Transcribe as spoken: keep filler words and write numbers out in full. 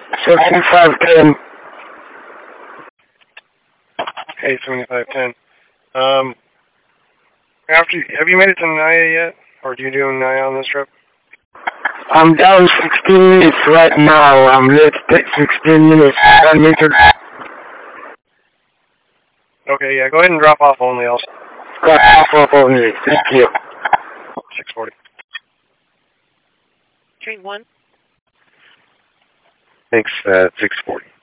seventy-five ten. Hey, seventy-five ten. Um, after, have you made it to Naya yet? Or do you do Naya on this trip? I'm down sixteen minutes right now. Um, let's take sixteen minutes. one meter. Okay, yeah, go ahead and drop off only. I'll... Drop off only. Thank you. six forty. Train one. Thanks, uh, six forty.